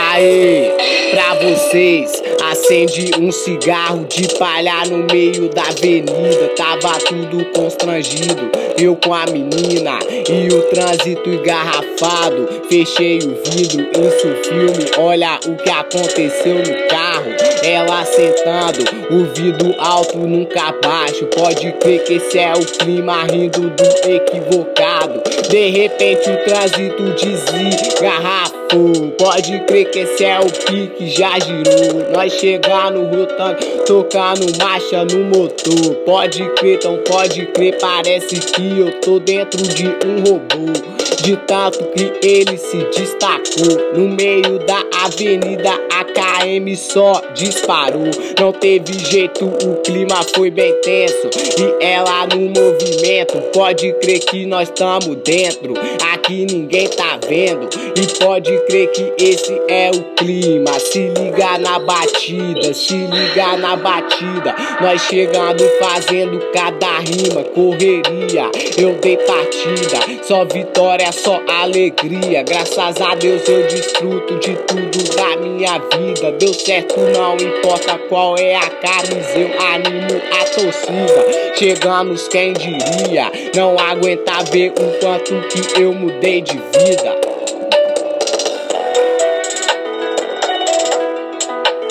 Aê, pra vocês, acende um cigarro de palha no meio da avenida. Tava tudo constrangido, eu com a menina e o trânsito engarrafado. Fechei o vidro, isso filme, olha o que aconteceu no carro. Ela sentando, o vidro alto nunca baixo. Pode crer que esse é o clima, rindo do equivocado. De repente o trânsito desgarrafou. Pode crer que esse é o pique, já girou. Nós chegar no rotante, tocando marcha no motor. Pode crer, então pode crer, parece que eu tô dentro de um robô. De tanto que ele se destacou no meio da avenida, a KM só disparou. Não teve jeito, o clima foi bem tenso e ela no movimento. Pode crer que nós tamo dentro, aqui ninguém tá vendo. E pode crer que esse é o clima. Se liga na batida, se liga na batida. Nós chegando fazendo cada rima, correria, eu dei partida. Só vitória, só alegria. Graças a Deus eu desfruto de tudo da minha vida. Deu certo, não importa qual é a camisa, eu animo a torcida. Chegamos, quem diria, não aguenta ver o quanto que eu mudei de vida.